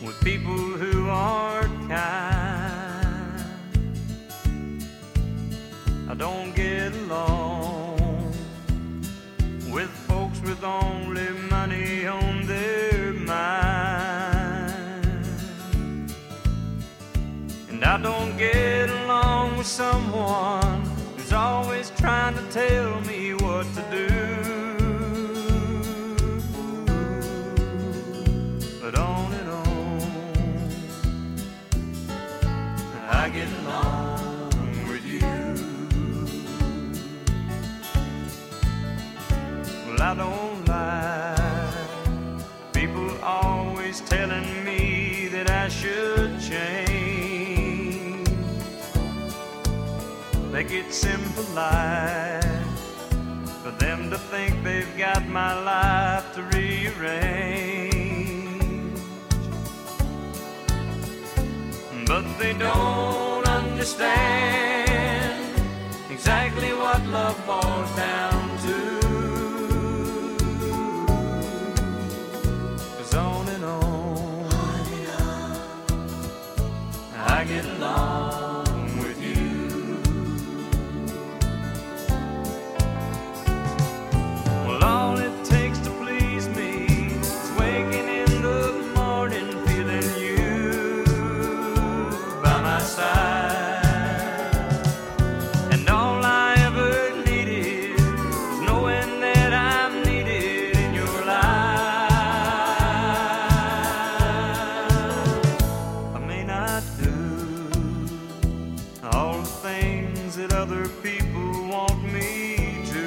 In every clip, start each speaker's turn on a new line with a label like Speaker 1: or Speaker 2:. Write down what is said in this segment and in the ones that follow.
Speaker 1: with people who aren't kind. I don't get along with folks with only money on their mind. And I don't get along with someone who's always trying to tell me what to do. But on and on, I get along with you. Well, I don't like people always telling me that I should change. Think it's impolite for them to think they've got my life to rearrange. But they don't understand exactly what love boils down to. 'Cause on and on, I get along with you. Well, all it takes to please me is waking in the morning feeling you by my side. And all I ever needed is knowing that I'm needed in your life. I may not do all the things that other people want me to,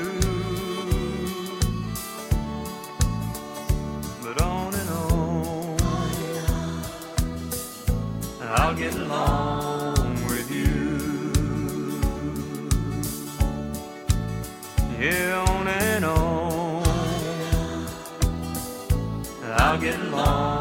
Speaker 1: but on and on, I'll get along with you. Yeah, on and on, I'll get along